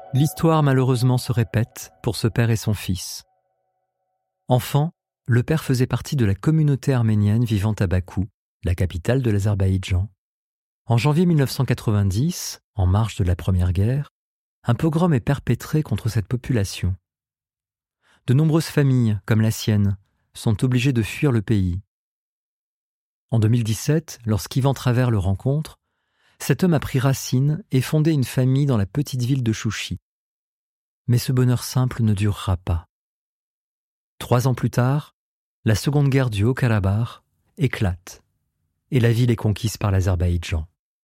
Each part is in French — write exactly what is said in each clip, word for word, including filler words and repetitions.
L'histoire malheureusement se répète pour ce père et son fils. Enfant, le père faisait partie de la communauté arménienne vivant à Bakou, la capitale de l'Azerbaïdjan. En janvier mille neuf cent quatre-vingt-dix, en marge de la Première Guerre, un pogrom est perpétré contre cette population. De nombreuses familles, comme la sienne, sont obligées de fuir le pays. En deux mille dix-sept, lorsqu'Ivan Travers le rencontre, cet homme a pris racine et fondé une famille dans la petite ville de Chouchi. Mais ce bonheur simple ne durera pas. Trois ans plus tard, la seconde guerre du Haut-Karabakh éclate et la ville est conquise par l'Azerbaïdjan.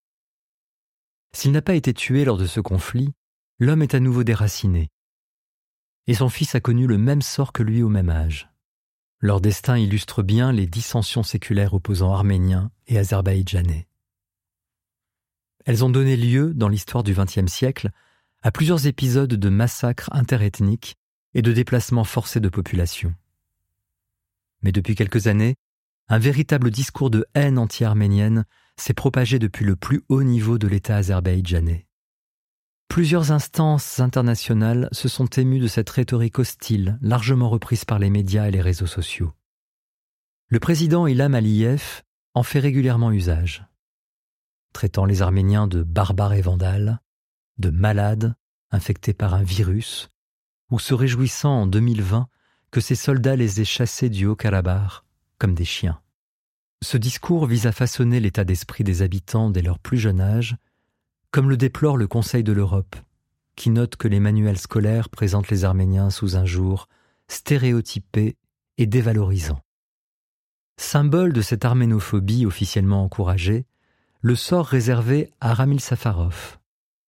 S'il n'a pas été tué lors de ce conflit, l'homme est à nouveau déraciné. Et son fils a connu le même sort que lui au même âge. Leur destin illustre bien les dissensions séculaires opposant Arméniens et Azerbaïdjanais. Elles ont donné lieu, dans l'histoire du vingtième siècle, à plusieurs épisodes de massacres interethniques et de déplacements forcés de population. Mais depuis quelques années, un véritable discours de haine anti-arménienne s'est propagé depuis le plus haut niveau de l'État azerbaïdjanais. Plusieurs instances internationales se sont émues de cette rhétorique hostile, largement reprise par les médias et les réseaux sociaux. Le président Ilham Aliyev en fait régulièrement usage, traitant les Arméniens de barbares et vandales, de malades infectés par un virus, ou se réjouissant en deux mille vingt que ses soldats les aient chassés du Haut-Karabakh comme des chiens. Ce discours vise à façonner l'état d'esprit des habitants dès leur plus jeune âge, comme le déplore le Conseil de l'Europe, qui note que les manuels scolaires présentent les Arméniens sous un jour stéréotypé et dévalorisant. Symbole de cette arménophobie officiellement encouragée, le sort réservé à Ramil Safarov.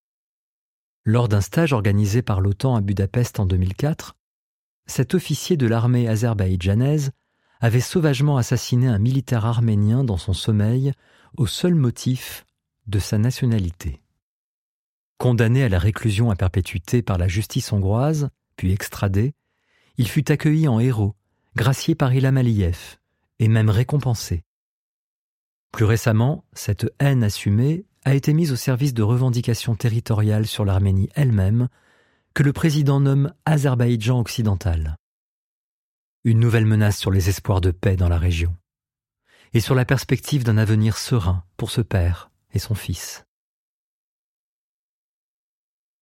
Lors d'un stage organisé par l'OTAN à Budapest en deux mille quatre, cet officier de l'armée azerbaïdjanaise avait sauvagement assassiné un militaire arménien dans son sommeil au seul motif de sa nationalité. Condamné à la réclusion à perpétuité par la justice hongroise, puis extradé, il fut accueilli en héros, gracié par Ilham Aliyev, et même récompensé. Plus récemment, cette haine assumée a été mise au service de revendications territoriales sur l'Arménie elle-même, que le président nomme Azerbaïdjan occidental. Une nouvelle menace sur les espoirs de paix dans la région, et sur la perspective d'un avenir serein pour ce père et son fils.